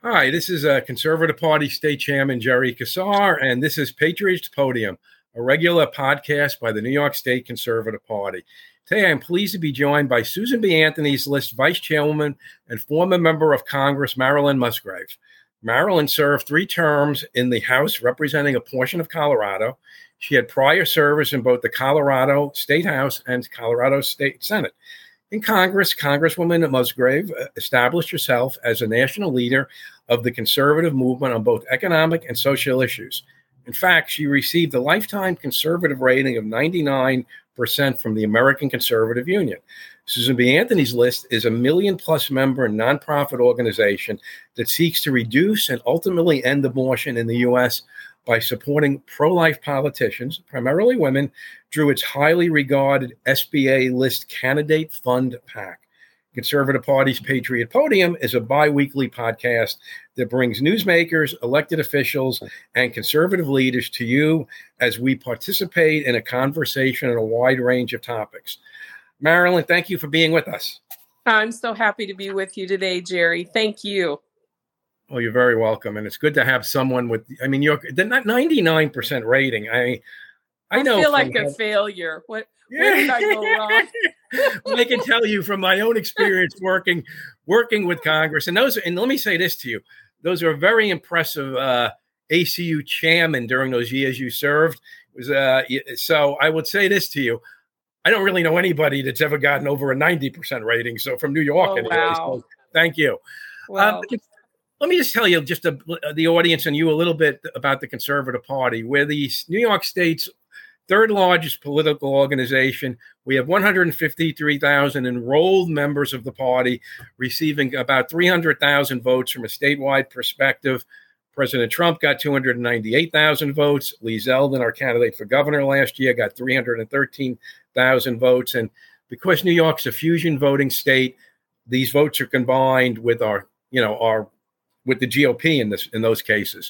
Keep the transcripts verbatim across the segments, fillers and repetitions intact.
Hi, this is uh, Conservative Party State Chairman Jerry Kassar, and this is Patriots Podium, a regular podcast by the New York State Conservative Party. Today, I'm pleased to be joined by Susan B. Anthony's List Vice Chairwoman and former member of Congress, Marilyn Musgrave. Marilyn served three terms in the House representing a portion of Colorado. She had prior service in both the Colorado State House and Colorado State Senate. In Congress, Congresswoman Musgrave established herself as a national leader of the conservative movement on both economic and social issues. In fact, she received a lifetime conservative rating of ninety-nine percent from the American Conservative Union. Susan B. Anthony's List is a million-plus member nonprofit organization that seeks to reduce and ultimately end abortion in the U S by supporting pro-life politicians, primarily women, through its highly regarded S B A List Candidate Fund PAC. Conservative Party's Patriot Podium is a bi-weekly podcast that brings newsmakers, elected officials, and conservative leaders to you as we participate in a conversation on a wide range of topics. Marilyn, thank you for being with us. I'm so happy to be with you today, Jerry. Thank you. Well, you're very welcome. And it's good to have someone with, I mean, you're the ninety-nine percent rating. I I, I know feel like from, a failure. What, where did I go wrong? Well, I can tell you from my own experience working working with Congress. And those, and let me say this to you, those are very impressive uh, A C U chairmen during those years you served. It was uh, so I would say this to you. I don't really know anybody that's ever gotten over a ninety percent rating. So from New York, oh, anyway. Wow. So thank you. Wow. Um, let me just tell you, just a, the audience and you a little bit about the Conservative Party. We're the New York State's third largest political organization. We have one hundred fifty-three thousand enrolled members of the party, receiving about three hundred thousand votes from a statewide perspective. President Trump got two hundred ninety-eight thousand votes. Lee Zeldin, our candidate for governor last year, got three hundred thirteen thousand votes. And because New York's a fusion voting state, these votes are combined with our, you know, our with the G O P in this in those cases.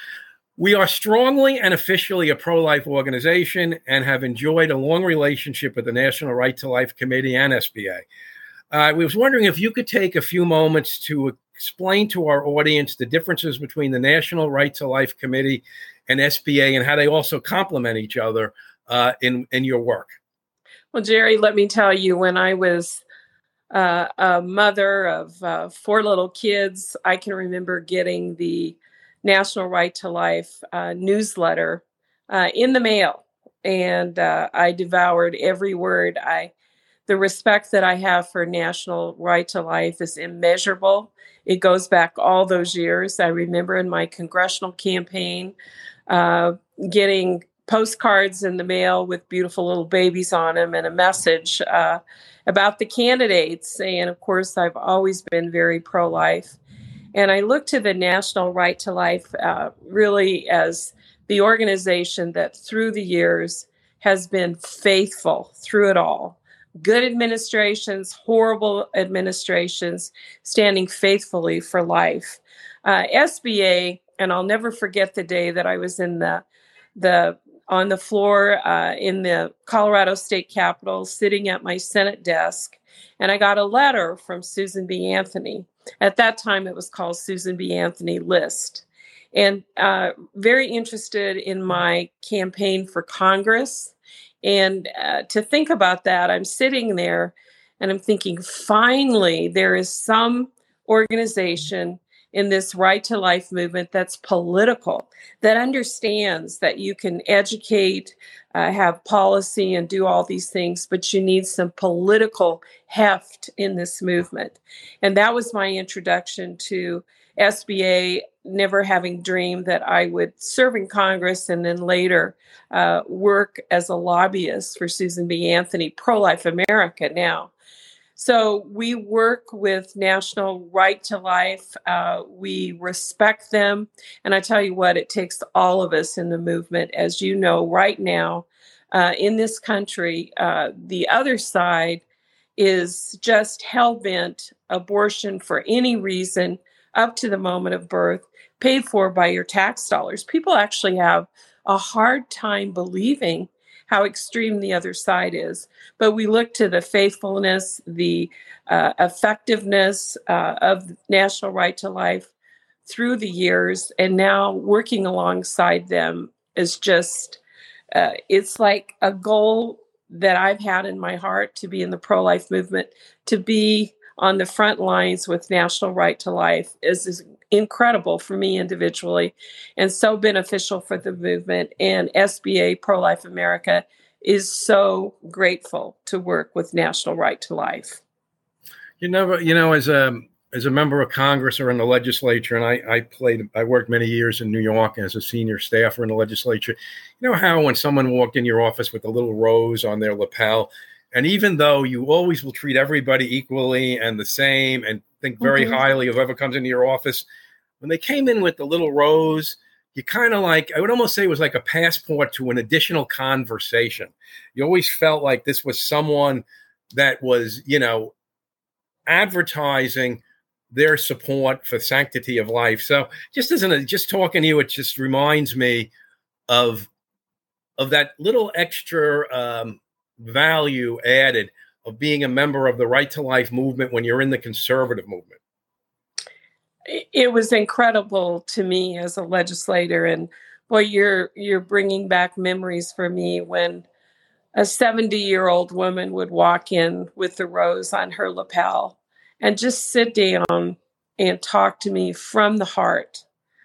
We are strongly and officially a pro-life organization and have enjoyed a long relationship with the National Right to Life Committee and S B A. Uh, I was wondering if you could take a few moments to explain to our audience the differences between the National Right to Life Committee and S B A and how they also complement each other uh, in, in your work. Well, Jerry, let me tell you, when I was uh, a mother of uh, four little kids, I can remember getting the National Right to Life uh, newsletter uh, in the mail, and uh, I devoured every word. I, the respect that I have for National Right to Life is immeasurable. It goes back all those years. I remember in my congressional campaign uh, getting postcards in the mail with beautiful little babies on them and a message uh, about the candidates. And of course, I've always been very pro-life. And I look to the National Right to Life uh, really as the organization that through the years has been faithful through it all. Good administrations, horrible administrations, standing faithfully for life. Uh, S B A, and I'll never forget the day that I was in the the on the floor uh, in the Colorado State Capitol, sitting at my Senate desk, and I got a letter from Susan B. Anthony. At that time, it was called Susan B. Anthony List, and uh, very interested in my campaign for Congress. And uh, to think about that, I'm sitting there and I'm thinking, finally, there is some organization in this Right to Life movement that's political, that understands that you can educate, uh, have policy, and do all these things, but you need some political heft in this movement. And that was my introduction to S B A, never having dreamed that I would serve in Congress and then later uh, work as a lobbyist for Susan B. Anthony, Pro-Life America now. So we work with National Right to Life. Uh, we respect them. And I tell you what, it takes all of us in the movement. As you know, right now uh, in this country, uh, the other side is just hell-bent abortion for any reason up to the moment of birth, paid for by your tax dollars. People actually have a hard time believing how extreme the other side is. But we look to the faithfulness, the uh, effectiveness uh, of National Right to Life through the years, and now working alongside them is just, uh, it's like a goal that I've had in my heart to be in the pro-life movement, to be on the front lines with National Right to Life is, is incredible for me individually and so beneficial for the movement. And S B A Pro-Life America is so grateful to work with National Right to Life. You know, you know, as a as a member of Congress or in the legislature, and I, I played, I worked many years in New York as a senior staffer in the legislature. You know how when someone walked in your office with a little rose on their lapel, and even though you always will treat everybody equally and the same and think very mm-hmm. highly of whoever comes into your office, when they came in with the little rose, you kind of like, I would almost say it was like a passport to an additional conversation. You always felt like this was someone that was, you know, advertising their support for sanctity of life. So just as a, just talking to you, it just reminds me of, of that little extra um, value added of being a member of the Right to Life movement when you're in the conservative movement. It was incredible to me as a legislator, and boy, you're you're bringing back memories for me when a seventy-year-old woman would walk in with the rose on her lapel and just sit down and talk to me from the heart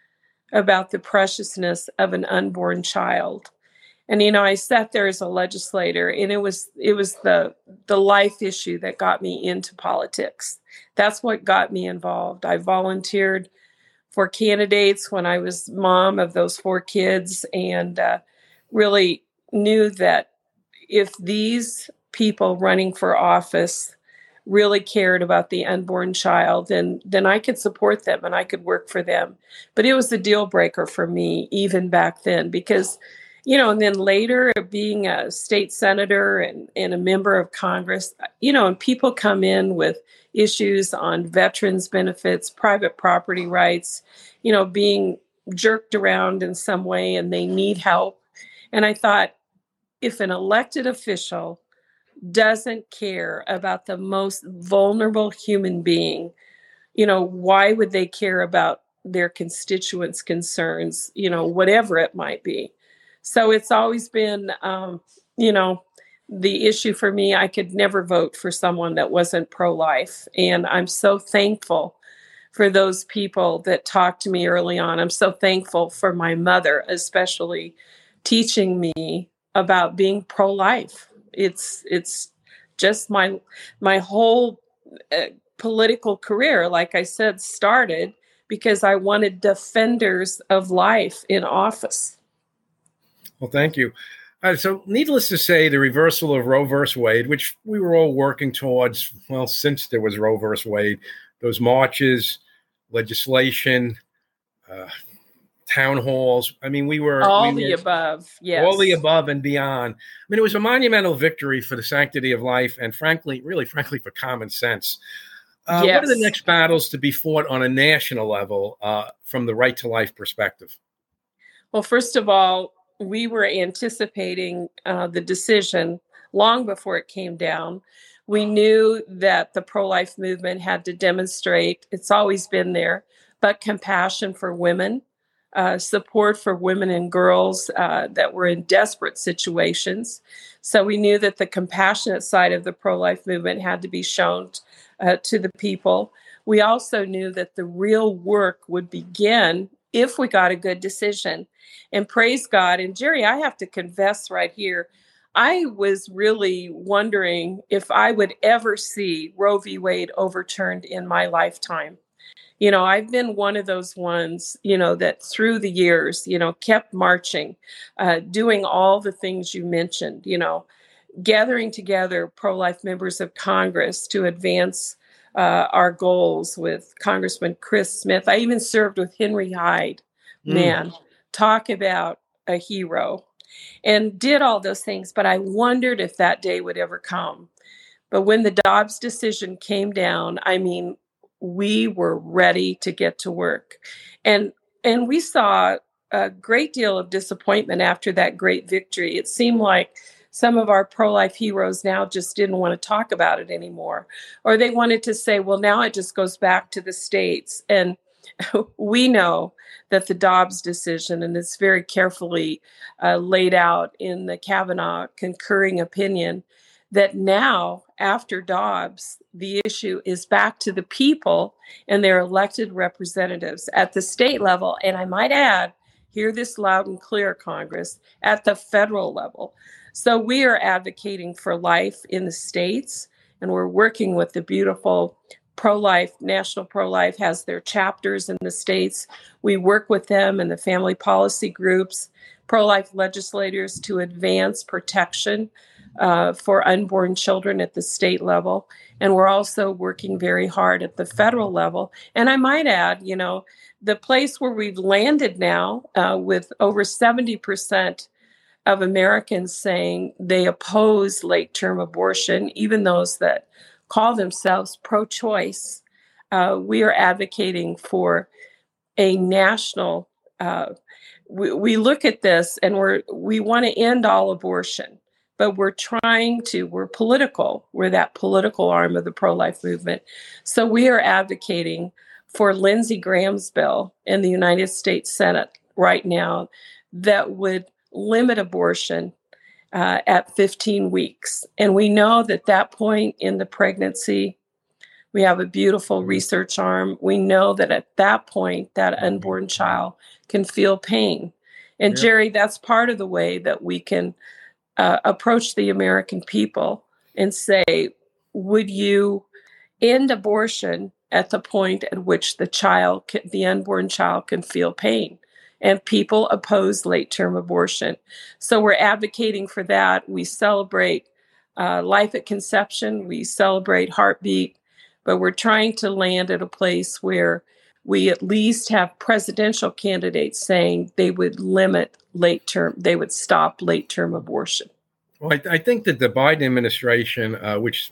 about the preciousness of an unborn child. And, you know, I sat there as a legislator, and it was it was the the life issue that got me into politics. That's what got me involved. I volunteered for candidates when I was mom of those four kids, and uh, really knew that if these people running for office really cared about the unborn child, then then I could support them and I could work for them. But it was a deal breaker for me even back then, because, you know, and then later being a state senator and, and a member of Congress, you know, and people come in with issues on veterans benefits, private property rights, you know, being jerked around in some way, and they need help. And I thought, if an elected official doesn't care about the most vulnerable human being, you know, why would they care about their constituents' concerns, you know, whatever it might be? So it's always been, um, you know, the issue for me. I could never vote for someone that wasn't pro-life. And I'm so thankful for those people that talked to me early on. I'm so thankful for my mother, especially, teaching me about being pro-life. It's it's just my my whole uh, political career, like I said, started because I wanted defenders of life in office. Well, thank you. Uh, so needless to say, the reversal of Roe versus Wade, which we were all working towards, well, since there was Roe versus Wade, those marches, legislation, uh, town halls. I mean, we were all we the were, above, yes, all the above and beyond. I mean, it was a monumental victory for the sanctity of life, and frankly, really, frankly, for common sense. Uh, yes. What are the next battles to be fought on a national level uh, from the Right to Life perspective? Well, first of all, we were anticipating uh, the decision long before it came down. We knew that the pro-life movement had to demonstrate, it's always been there, but compassion for women, uh, support for women and girls uh, that were in desperate situations. So we knew that the compassionate side of the pro-life movement had to be shown uh, to the people. We also knew that the real work would begin if we got a good decision. And praise God. And Jerry, I have to confess right here, I was really wondering if I would ever see Roe v. Wade overturned in my lifetime. You know, I've been one of those ones, you know, that through the years, you know, kept marching, uh, doing all the things you mentioned, you know, gathering together pro-life members of Congress to advance uh, our goals with Congressman Chris Smith. I even served with Henry Hyde. Mm. Man, talk about a hero. And did all those things, but I wondered if that day would ever come. But when the Dobbs decision came down, I mean, we were ready to get to work. And and we saw a great deal of disappointment after that great victory. It seemed like some of our pro-life heroes now just didn't want to talk about it anymore. Or they wanted to say, well, now it just goes back to the states. And we know that the Dobbs decision, and it's very carefully uh, laid out in the Kavanaugh concurring opinion, that now, after Dobbs, the issue is back to the people and their elected representatives at the state level. And I might add, hear this loud and clear, Congress, at the federal level. So we are advocating for life in the states, and we're working with the beautiful Pro-Life, National Pro-Life has their chapters in the states. We work with them and the family policy groups, pro-life legislators to advance protection uh, for unborn children at the state level. And we're also working very hard at the federal level. And I might add, you know, the place where we've landed now uh, with over seventy percent of Americans saying they oppose late-term abortion, even those that call themselves pro-choice. Uh, we are advocating for a national, uh, we, we look at this and we're, we want to end all abortion, but we're trying to, we're political. We're that political arm of the pro-life movement. So we are advocating for Lindsey Graham's bill in the United States Senate right now that would limit abortion Uh, at fifteen weeks. And we know that that point in the pregnancy, we have a beautiful research arm. We know that at that point, that unborn child can feel pain. And yeah. Jerry, that's part of the way that we can uh, approach the American people and say, would you end abortion at the point at which the child, can, the unborn child can feel pain? And people oppose late-term abortion. So we're advocating for that. We celebrate uh, life at conception. We celebrate heartbeat. But we're trying to land at a place where we at least have presidential candidates saying they would limit late-term, they would stop late-term abortion. Well, I, I think that the Biden administration, uh, which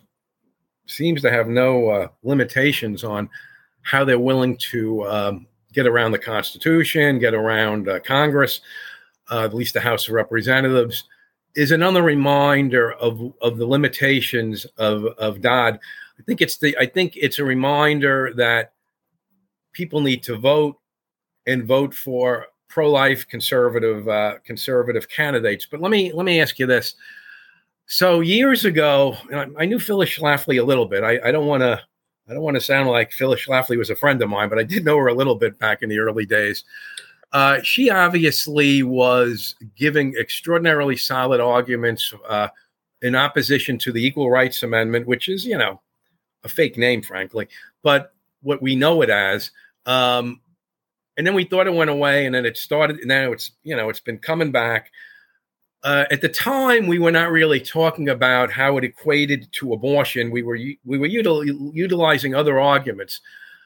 seems to have no uh, limitations on how they're willing to um, get around the Constitution, get around uh, Congress, uh, at least the House of Representatives, is another reminder of, of the limitations of, of Dodd. I think it's the I think it's a reminder that people need to vote and vote for pro-life conservative uh, conservative candidates. But let me let me ask you this. So years ago, I knew Phyllis Schlafly a little bit. I, I don't want to I don't want to sound like Phyllis Schlafly was a friend of mine, but I did know her a little bit back in the early days. Uh, she obviously was giving extraordinarily solid arguments uh, in opposition to the Equal Rights Amendment, which is, you know, a fake name, frankly, but what we know it as. Um, and then we thought it went away, and then it started. And now it's, you know, it's been coming back. Uh, at the time, we were not really talking about how it equated to abortion. We were we were util- utilizing other arguments.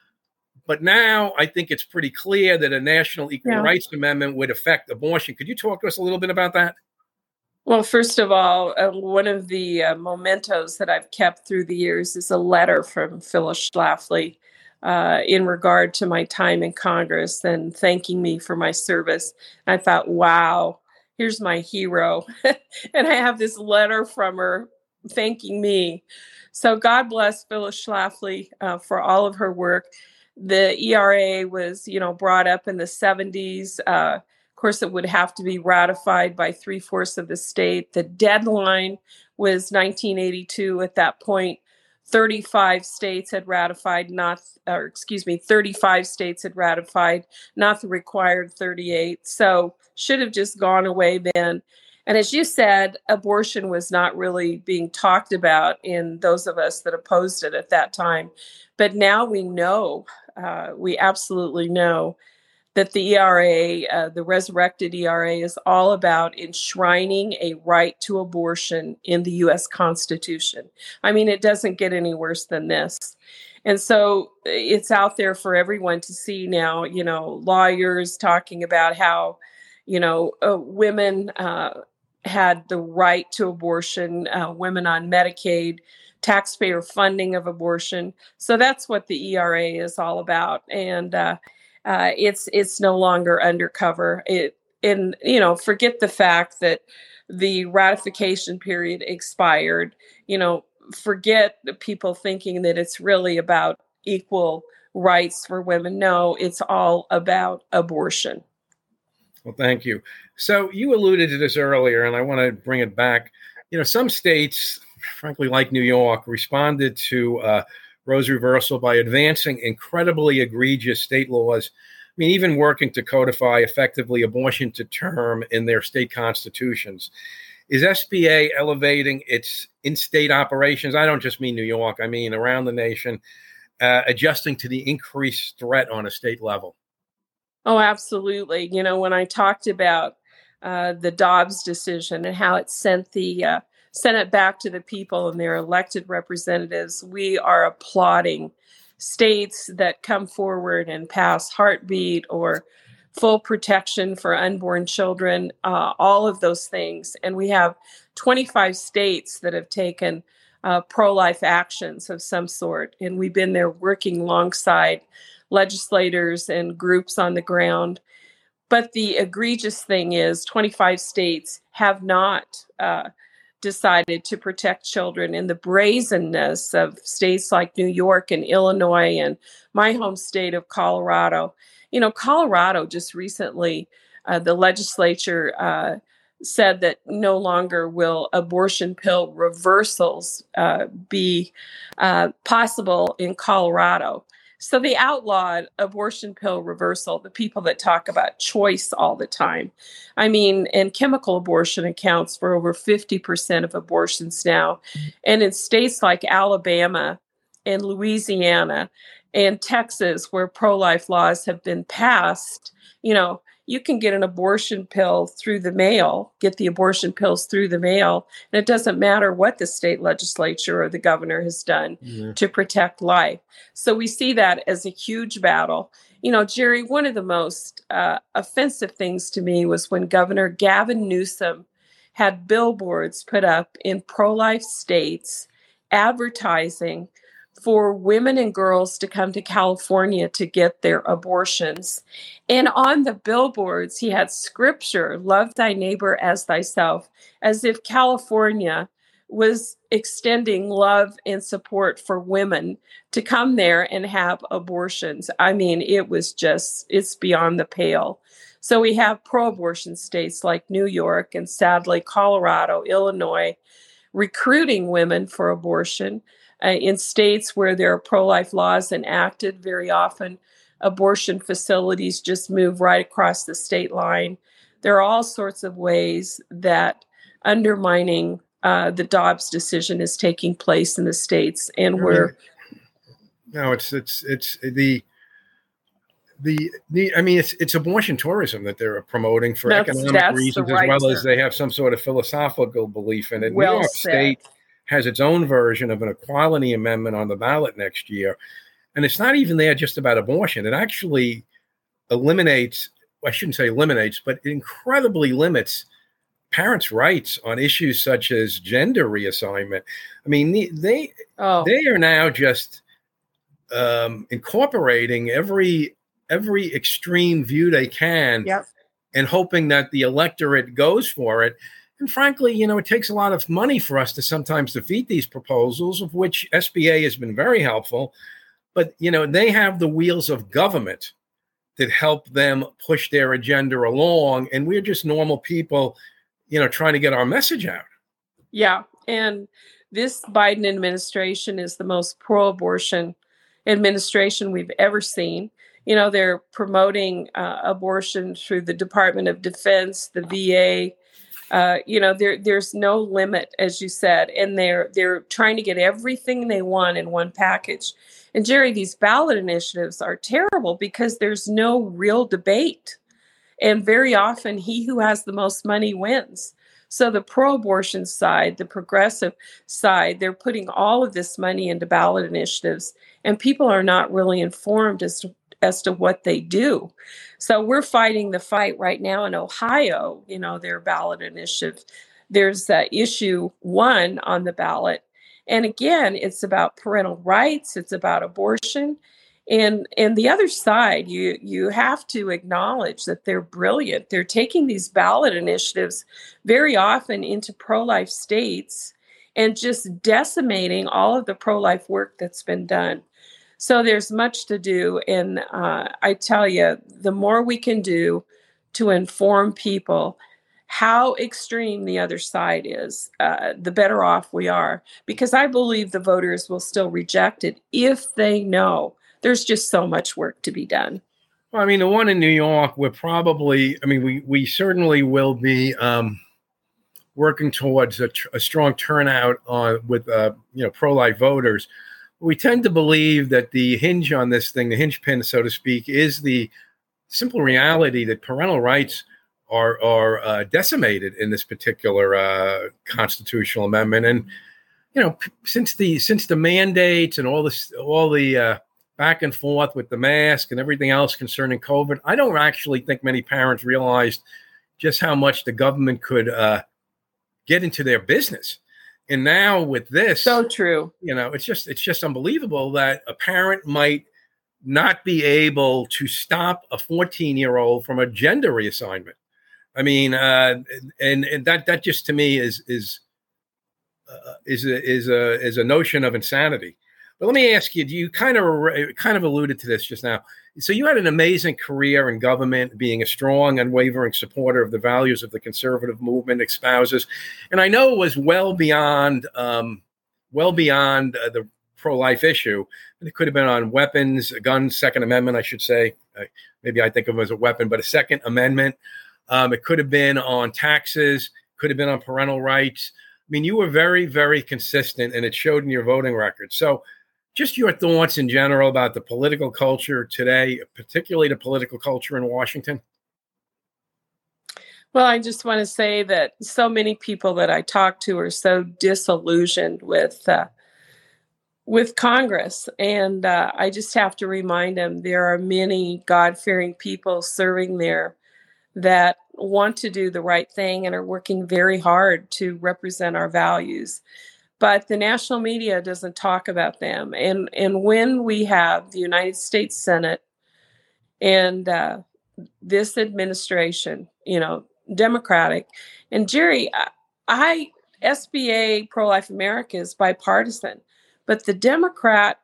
But now I think it's pretty clear that a national equal yeah. rights amendment would affect abortion. Could you talk to us a little bit about that? Well, first of all, uh, one of the uh, mementos that I've kept through the years is a letter from Phyllis Schlafly uh, in regard to my time in Congress and thanking me for my service. And I thought, wow, here's my hero. And I have this letter from her thanking me. So God bless Phyllis Schlafly uh, for all of her work. The E R A was, you know, brought up in the seventies. Uh, of course, it would have to be ratified by three-fourths of the state. The deadline was nineteen eighty-two. At that point, thirty-five states had ratified, not, or excuse me, thirty-five states had ratified, not the required thirty-eight. So should have just gone away then. And as you said, abortion was not really being talked about in those of us that opposed it at that time. But now we know, uh, we absolutely know that the E R A, uh, the resurrected E R A, is all about enshrining a right to abortion in the U S Constitution. I mean, it doesn't get any worse than this. And so it's out there for everyone to see now, you know, lawyers talking about how, you know, uh, women uh, had the right to abortion, uh, women on Medicaid, taxpayer funding of abortion. So that's what the E R A is all about. And uh, uh, it's it's no longer undercover. It and, you know, forget the fact that the ratification period expired. You know, forget the people thinking that it's really about equal rights for women. No, it's all about abortion. Well, thank you. So you alluded to this earlier, and I want to bring it back. You know, some states, frankly, like New York, responded to uh, Roe's reversal by advancing incredibly egregious state laws. I mean, even working to codify effectively abortion to term in their state constitutions. Is S B A elevating its in-state operations? I don't just mean New York. I mean around the nation, uh, adjusting to the increased threat on a state level. Oh, absolutely. You know, when I talked about uh, the Dobbs decision and how it sent the uh, Senate back to the people and their elected representatives, we are applauding states that come forward and pass heartbeat or full protection for unborn children, uh, all of those things. And we have twenty-five states that have taken uh, pro-life actions of some sort. And we've been there working alongside legislators and groups on the ground. But the egregious thing is twenty-five states have not uh, decided to protect children. And the brazenness of states like New York and Illinois and my home state of Colorado. You know, Colorado just recently, uh, the legislature uh, said that no longer will abortion pill reversals uh, be uh, possible in Colorado. So they outlawed abortion pill reversal, the people that talk about choice all the time. I mean, and chemical abortion accounts for over fifty percent of abortions now. And in states like Alabama and Louisiana and Texas, where pro-life laws have been passed, you know, you can get an abortion pill through the mail, get the abortion pills through the mail, and it doesn't matter what the state legislature or the governor has done yeah. to protect life. So we see that as a huge battle. You know, Jerry, one of the most uh, offensive things to me was when Governor Gavin Newsom had billboards put up in pro-life states advertising for women and girls to come to California to get their abortions. And on the billboards, he had scripture, love thy neighbor as thyself, as if California was extending love and support for women to come there and have abortions. I mean, it was just, it's beyond the pale. So we have pro-abortion states like New York and sadly Colorado, Illinois, recruiting women for abortion. Uh, in states where there are pro-life laws enacted, very often abortion facilities just move right across the state line. There are all sorts of ways that undermining uh, the Dobbs decision is taking place in the states, and we're no, it's it's it's the the the. I mean, it's it's abortion tourism that they're promoting for that's, economic that's reasons, right, as well as they have some sort of philosophical belief in it. Well New York said. State has its own version of an equality amendment on the ballot next year. And it's not even there just about abortion. It actually eliminates, I shouldn't say eliminates, but it incredibly limits parents' rights on issues such as gender reassignment. I mean, they oh. they are now just um, incorporating every every extreme view they can yep. and hoping that the electorate goes for it. And frankly, you know, it takes a lot of money for us to sometimes defeat these proposals, of which S B A has been very helpful. But, you know, they have the wheels of government that help them push their agenda along. And we're just normal people, you know, trying to get our message out. Yeah. And this Biden administration is the most pro-abortion administration we've ever seen. You know, they're promoting uh, abortion through the Department of Defense, the V A. Uh, you know, there there's no limit, as you said, and they're they're trying to get everything they want in one package. And Jerry, these ballot initiatives are terrible because there's no real debate. And very often he who has the most money wins. So the pro-abortion side, the progressive side, they're putting all of this money into ballot initiatives, and people are not really informed as to as to what they do. So we're fighting the fight right now in Ohio, you know, their ballot initiative. There's uh, issue one on the ballot. And again, it's about parental rights. It's about abortion. And and the other side, you you have to acknowledge that they're brilliant. They're taking these ballot initiatives very often into pro-life states and just decimating all of the pro-life work that's been done. So there's much to do. And uh, I tell you, the more we can do to inform people how extreme the other side is, uh, the better off we are. Because I believe the voters will still reject it if they know there's just so much work to be done. Well, I mean, the one in New York, we're probably, I mean, we, we certainly will be um, working towards a, tr- a strong turnout on with, uh, you know, pro-life voters. We tend to believe that the hinge on this thing, the hinge pin, so to speak, is the simple reality that parental rights are are uh, decimated in this particular uh, constitutional amendment. And you know, p- since the since the mandates and all this, all the uh, back and forth with the mask and everything else concerning COVID, I don't actually think many parents realized just how much the government could uh, get into their business. And now with this, so true. You know, it's just it's just unbelievable that a parent might not be able to stop a fourteen-year-old from a gender reassignment. I mean, uh, and and that that just to me is is uh, is a, is a is a notion of insanity. But let me ask you: do you kind of kind of alluded to this just now? So you had an amazing career in government, being a strong, unwavering supporter of the values of the conservative movement, espouses, and I know it was well beyond um, well beyond uh, the pro-life issue. It could have been on weapons, guns, Second Amendment, I should say. Uh, maybe I think of it as a weapon, but a Second Amendment. Um, it could have been on taxes, could have been on parental rights. I mean, you were very, very consistent, and it showed in your voting record. So just your thoughts in general about the political culture today, particularly the political culture in Washington. Well, I just want to say that so many people that I talk to are so disillusioned with uh, with Congress. And uh, I just have to remind them there are many God-fearing people serving there that want to do the right thing and are working very hard to represent our values. But the national media doesn't talk about them. And, and when we have the United States Senate and uh, this administration, you know, Democratic, and Jerry, I, I S B A Pro-Life America is bipartisan, but the Democrat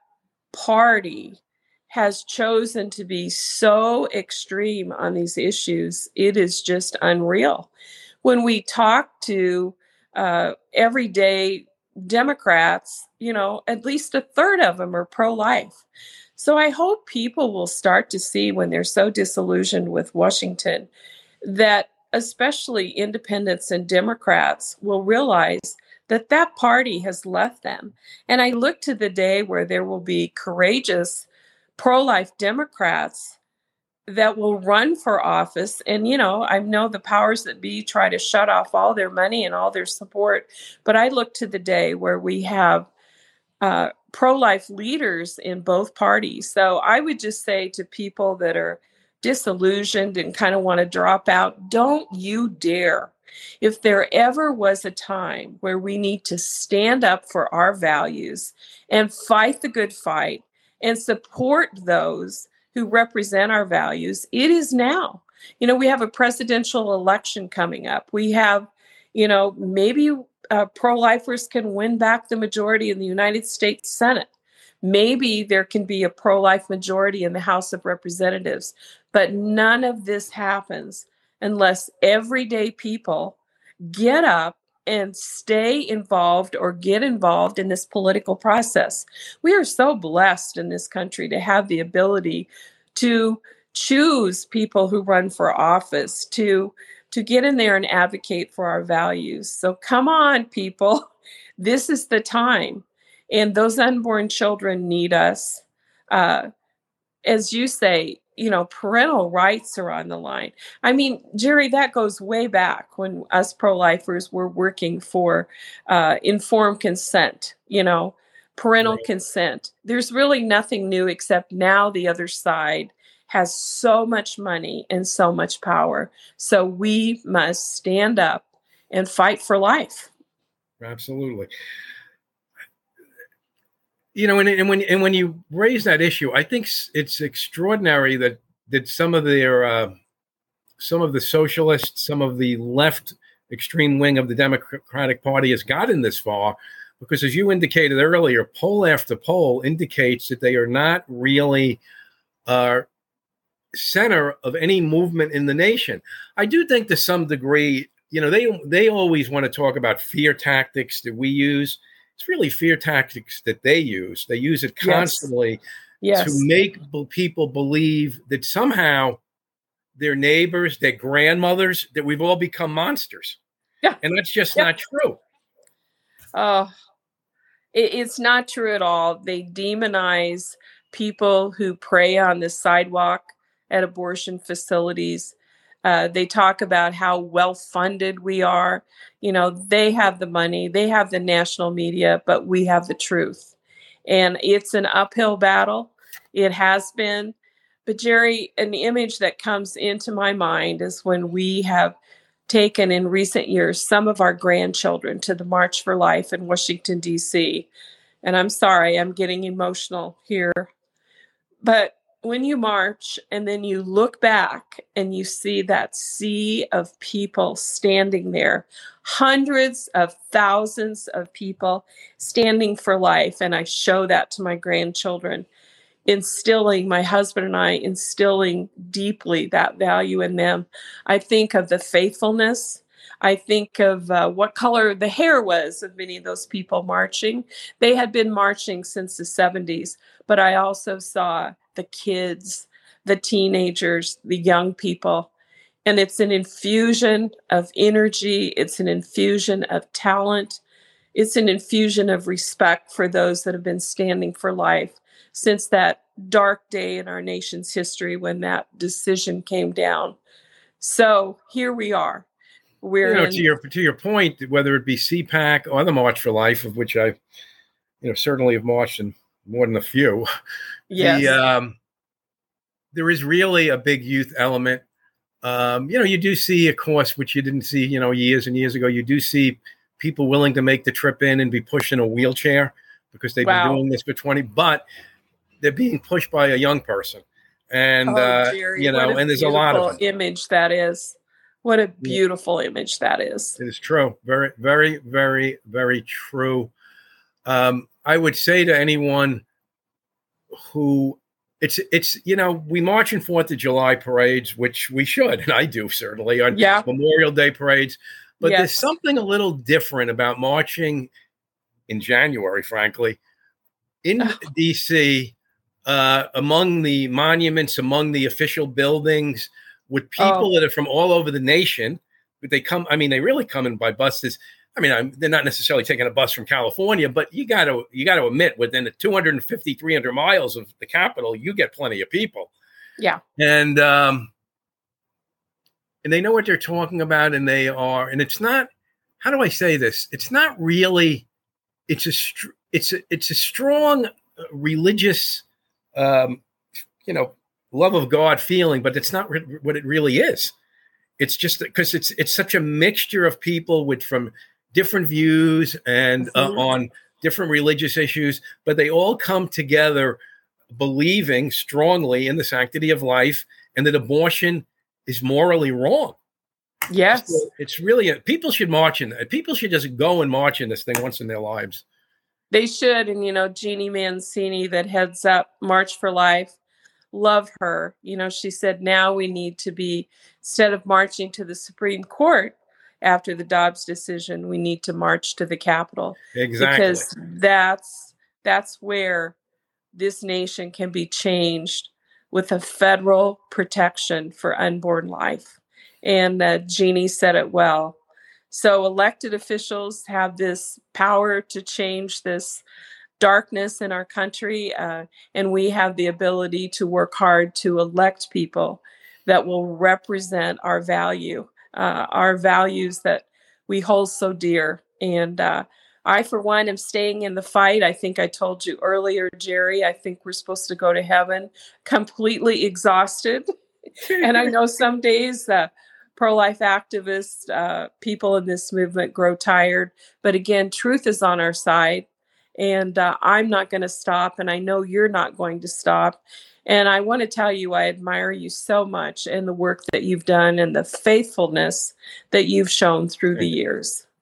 Party has chosen to be so extreme on these issues. It is just unreal. When we talk to uh, everyday Democrats, you know, at least a third of them are pro-life. So I hope people will start to see when they're so disillusioned with Washington that especially independents and Democrats will realize that that party has left them. And I look to the day where there will be courageous pro-life Democrats that will run for office. And, you know, I know the powers that be try to shut off all their money and all their support. But I look to the day where we have uh, pro-life leaders in both parties. So I would just say to people that are disillusioned and kind of want to drop out, don't you dare. If there ever was a time where we need to stand up for our values and fight the good fight and support those who represent our values, it is now. You know, we have a presidential election coming up. We have, you know, maybe uh, pro-lifers can win back the majority in the United States Senate. Maybe there can be a pro-life majority in the House of Representatives, but none of this happens unless everyday people get up and stay involved or get involved in this political process. We are so blessed in this country to have the ability to choose people who run for office, to, to get in there and advocate for our values. So come on, people. This is the time. And those unborn children need us. Uh, as you say, you know, parental rights are on the line. I mean, Jerry, that goes way back when us pro-lifers were working for uh, informed consent, you know, parental right. consent. There's really nothing new except now the other side has so much money and so much power. So we must stand up and fight for life. Absolutely. You know, and, and when and when you raise that issue, I think it's extraordinary that that some of their uh, some of the socialists, some of the left extreme wing of the Democratic Party has gotten this far because as you indicated earlier, poll after poll indicates that they are not really uh, center of any movement in the nation. I do think to some degree, you know, they they always want to talk about fear tactics that we use. It's really fear tactics that they use. They use it constantly yes. to Yes. make people believe that somehow their neighbors, their grandmothers, that we've all become monsters. Yeah. And that's just yeah. not true. Oh, it, it's not true at all. They demonize people who pray on the sidewalk at abortion facilities. Uh, they talk about how well-funded we are. You know, they have the money, they have the national media, but we have the truth. And it's an uphill battle. It has been. But Jerry, an image that comes into my mind is when we have taken in recent years some of our grandchildren to the March for Life in Washington, D C. And I'm sorry, I'm getting emotional here. But when you march and then you look back and you see that sea of people standing there, hundreds of thousands of people standing for life, and I show that to my grandchildren, instilling, my husband and I instilling deeply that value in them. I think of the faithfulness. I think of uh, what color the hair was of many of those people marching. They had been marching since the seventies, but I also saw the kids, the teenagers, the young people. And it's an infusion of energy. It's an infusion of talent. It's an infusion of respect for those that have been standing for life since that dark day in our nation's history when that decision came down. So here we are. We're you know, in, to your to your point, whether it be C PAC or the March for Life, of which I, you know, certainly have marched in more than a few. yes. The, um, there is really a big youth element. Um, you know, you do see, of course, which you didn't see, you know, years and years ago. You do see people willing to make the trip in and be pushed in a wheelchair because they've Wow. been doing this for twenty, but they're being pushed by a young person. And, oh, uh, Jerry, you know, what a and there's a lot of them. image that is. What a beautiful yeah. image that is. It is true. Very, very, very, very true. Um, I would say to anyone who it's, it's, you know, we march in fourth of July parades, which we should, and I do certainly on yeah. Memorial Day parades, but yes. there's something a little different about marching in January, frankly, in D C, uh, among the monuments, among the official buildings, with people oh. that are from all over the nation. But they come, I mean, they really come in by buses. I mean, I'm, they're not necessarily taking a bus from California, but you got to you got to admit, within the two hundred fifty, three hundred miles of the capital, you get plenty of people. Yeah. And um, and they know what they're talking about, and they are, and it's not, how do I say this? It's not really, it's a, it's a, it's a strong religious, um, you know, love of God feeling, but it's not re- what it really is. It's just because it's it's such a mixture of people with from different views and uh, mm-hmm. on different religious issues, but they all come together believing strongly in the sanctity of life and that abortion is morally wrong. Yes, so it's really a, people should march in. People should just go and march in this thing once in their lives. They should, and you know, Jeannie Mancini that heads up March for Life. Love her. You know, she said, now we need to be, instead of marching to the Supreme Court after the Dobbs decision, we need to march to the Capitol. Exactly. Because that's, that's where this nation can be changed with a federal protection for unborn life. And uh, Jeannie said it well. So elected officials have this power to change this darkness in our country, uh, and we have the ability to work hard to elect people that will represent our value, uh, our values that we hold so dear. And uh, I, for one, am staying in the fight. I think I told you earlier, Jerry, I think we're supposed to go to heaven completely exhausted. And I know some days uh, pro-life activists, uh, people in this movement grow tired. But again, truth is on our side. And uh, I'm not going to stop, and I know you're not going to stop. And I want to tell you, I admire you so much and the work that you've done and the faithfulness that you've shown through the years.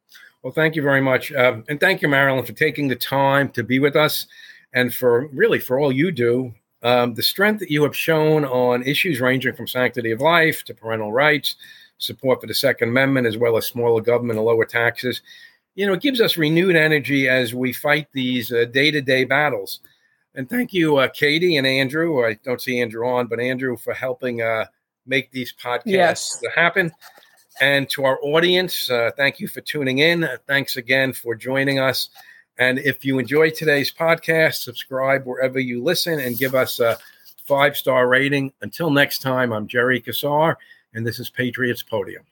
Well, thank you very much. Um, and thank you, Marilyn, for taking the time to be with us and for really for all you do. Um, the strength that you have shown on issues ranging from sanctity of life to parental rights, support for the Second Amendment, as well as smaller government and lower taxes, you know, it gives us renewed energy as we fight these uh, day-to-day battles. And thank you, uh, Katie and Andrew. I don't see Andrew on, but Andrew for helping uh, make these podcasts yes. happen. And to our audience, uh, thank you for tuning in. Uh, thanks again for joining us. And if you enjoyed today's podcast, subscribe wherever you listen and give us a five-star rating. Until next time, I'm Jerry Kassar, and this is Patriots Podium.